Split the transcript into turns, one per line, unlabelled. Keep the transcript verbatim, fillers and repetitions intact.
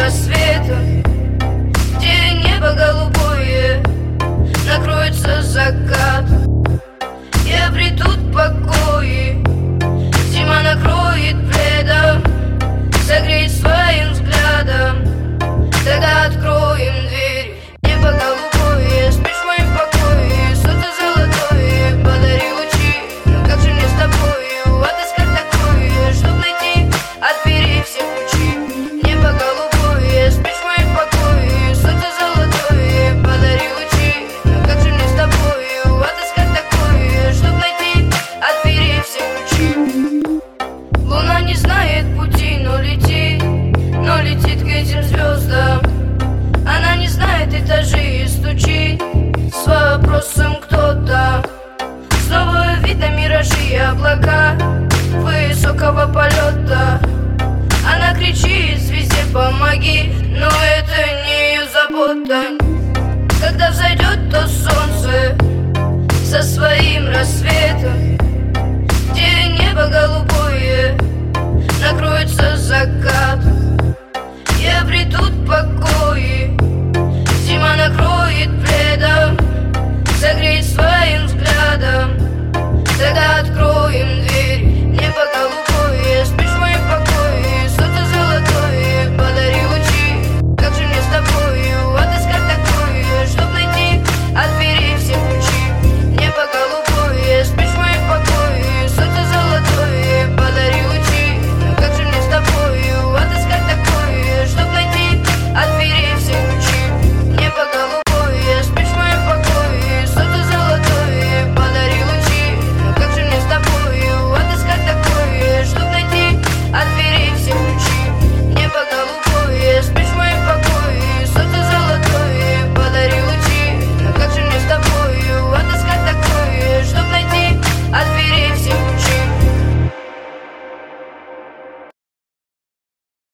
рассветом, где небо голубое накроется закат, и обретут покои. Зима накроет пледом, согреет своим взглядом. Тогда откроем дверь. Небо голубое, спишь в моем покое. Солнце золотое, подари лучи. Но как же мне с тобою отыскать такое, чтоб найти от дверей все ключи? Небо голубое, спишь в моем покое. Солнце золотое, подари лучи. Но как же мне с тобою отыскать такое, чтоб найти от дверей все ключи? Луна не знает пути, но летит, но летит к этим звездам. Она не знает этажей и стучит с вопросом «Кто там?». Снова видно миражи и облака высокого полета. Она кричит звезде «Помоги!», но это не ее забота. Когда взойдет то солнце со своим рассветом, где небо голубое накроется закат,